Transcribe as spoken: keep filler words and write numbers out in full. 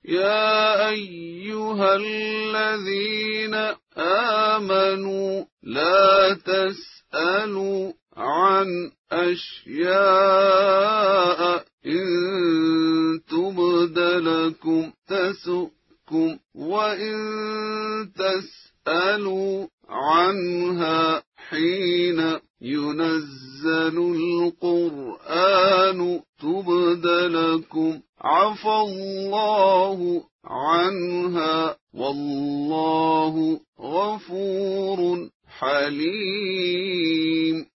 يا أيها الذين آمنوا لا تسألوا عن أشياء إن تبد لكم تسؤكم وإن تسألوا عنها حين ينزل القرآن تبد لكم عفى الله عنها والله غفور حليم.